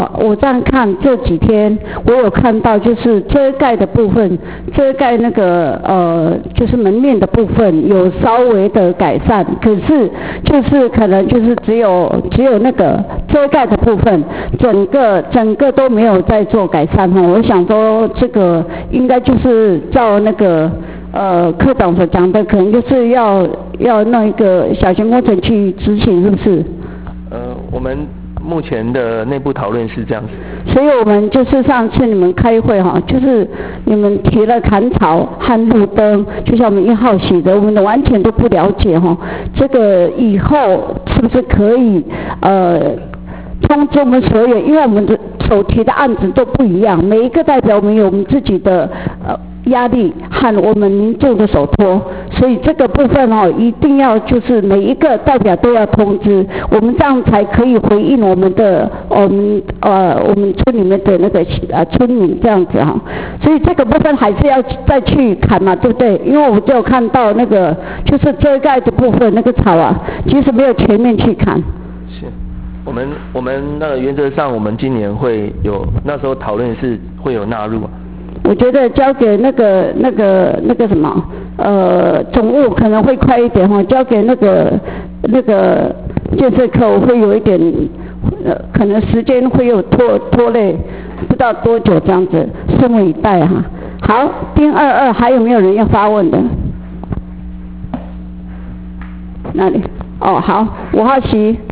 我这样看这几天，我有看到就是遮盖的部分，遮盖那个就是门面的部分有稍微的改善，可是就是可能就是只有那个遮盖的部分，整个都没有在做改善哈。我想说这个应该就是照那个科长所讲的，可能就是要弄一个小型工程去执行，是不是？ 我们目前的内部讨论是这样子， 所以我们就是上次你们开会哈，就是你们提了砍草和路灯，就像我们1号写的，我们完全都不了解哈。这个以后是不是可以通知我们所有，因为我们的手提的案子都不一样，每一个代表我们有我们自己的压力和我们民众的手托，所以这个部分一定要就是每一个代表都要通知，我们这样才可以回应我们村里面的那个村民这样子哈。所以这个部分还是要再去砍嘛，对不对？因为我就有看到那个就是遮盖的部分那个草啊，其实没有全面去砍。 是。我们那个原则上，我们今年会有那时候讨论是会有纳入。 我觉得交给那个什么总务可能会快一点哈，交给那个建设科会有一点可能时间会有拖累，不知道多久这样子，拭目以待哈。好，丁22还有没有人要发问的？哪里？哦，好，5号席。